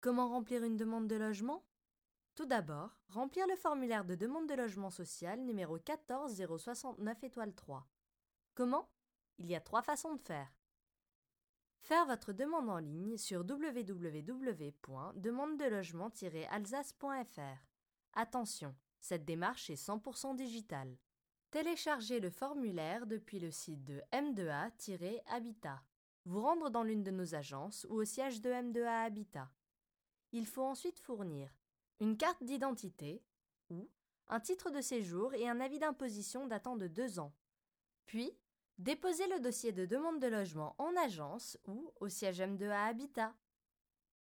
Comment remplir une demande de logement? Tout d'abord, remplir le formulaire de demande de logement social numéro 14 069 étoile 3. Comment? Il y a 3 façons de faire. Faire votre demande en ligne sur www.demandedelogement-alsace.fr. Attention, cette démarche est 100% digitale. Télécharger le formulaire depuis le site de M2A-Habitat. Vous rendre dans l'une de nos agences ou au siège de M2A Habitat. Il faut ensuite fournir une carte d'identité ou un titre de séjour et un avis d'imposition datant de 2 ans. Puis, déposer le dossier de demande de logement en agence ou au siège M2A Habitat.